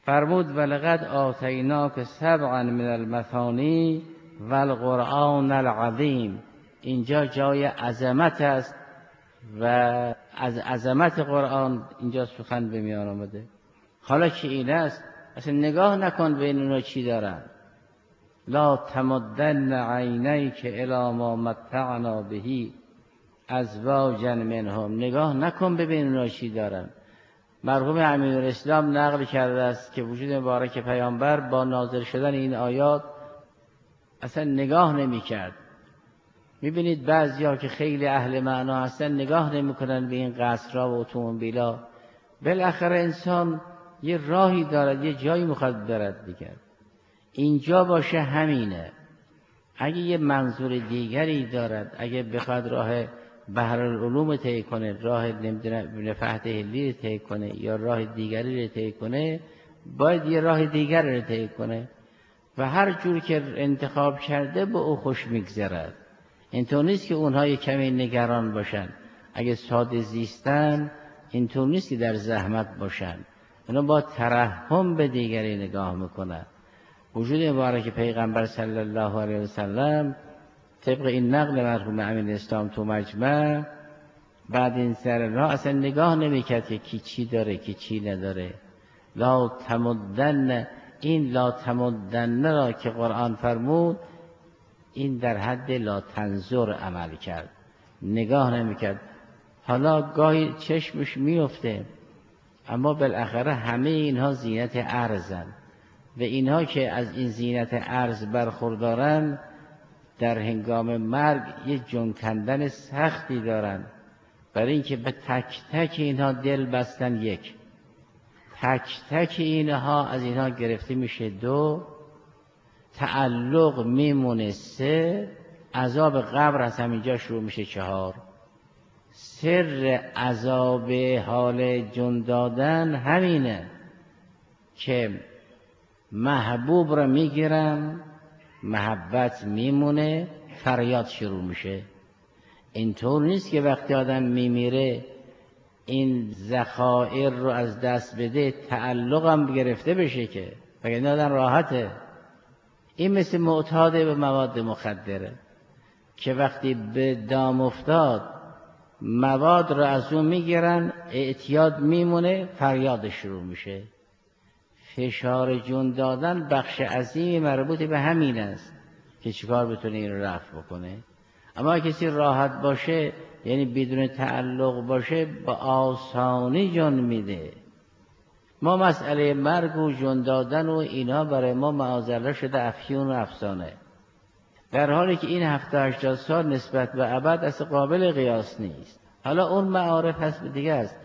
فرمود ولقد آتیناک سبعا من المثانی و القرآن العظیم. اینجا جای عظمت است و از عظمت قرآن اینجا سخن به میان آمده. حالا که این است اصلا نگاه نکن بین اونا چی دارن. لا تمدن عینیک الی ما متعنا به ازواجا منهم. نگاه نکن ببین اونا چی دارن. مرحوم امیرالاسلام نقل کرده است که وجود مبارک پیامبر با نازل شدن این آیات اصلا نگاه نمی کرد. میبینید بعضیا که خیلی اهل معنا هستن نگاه نمیکنن به این قصرها و اتومبیلا. بالاخره انسان یه راهی دارد، یه جایی میخواد برد دیگر. اینجا باشه همینه. اگه یه منظور دیگری دارد، اگه بخواد راه بحرالعلوم طی کنه، راه نمیدونم فهد هلی رو طی کنه یا راه دیگری رو طی کنه، باید یه راه دیگر رو طی کنه و هر جور که انتخاب کرده به او خوش میگذرد. اینطور نیست که اونها یه کمی نگران باشن. اگه ساده زیستن اینطور نیست که در زحمت باشن. اونا با ترحم به دیگری نگاه میکنن. وجود مبارک پیغمبر صلی الله علیه و سلم طبق این نقل مرحوم امیرالاسلام تو مجمع بعد این سر راه اصلا نگاه نمیکرد که کی چی داره کی چی نداره. لا تمدن، این لا تمدن را که قرآن فرمود این در حد لا تنظر عمل کرد، نگاه نمیکرد. حالا گاهی چشمش میفته اما بالاخره همه اینها زینت ارزن و اینها که از این زینت ارز برخوردارن در هنگام مرگ یه جنکندن سختی دارن، برای اینکه به تک تک اینها دل بستن یک، تک تک اینها از اینها گرفته میشه دو، تعلق میمونه سه، عذاب قبر از همینجا شروع میشه چهار. سر عذاب حال جون دادن همینه که محبوب را میگیرم، محبت میمونه، فریاد شروع میشه. اینطور نیست که وقتی آدم میمیره این ذخایر رو از دست بده تعلقم گرفته بشه که وگرنه آدم راحته. این مثل معتاده به مواد مخدره که وقتی به دام افتاد مواد رو از اون میگیرن، اعتیاد میمونه، فریاد شروع میشه. فشار جون دادن بخش عظیمی مربوط به همین است که چیکار بتونه این رو رفع بکنه. اما کسی راحت باشه یعنی بدون تعلق باشه با آسانی جون میده. ما مسئله مرگ و جون دادن و اینا برای ما معاذالله شده افیون و افسانه، در حالی که این 70-80 سال نسبت به ابد اصلا قابل قیاس نیست. حالا اون معارف هست دیگه است.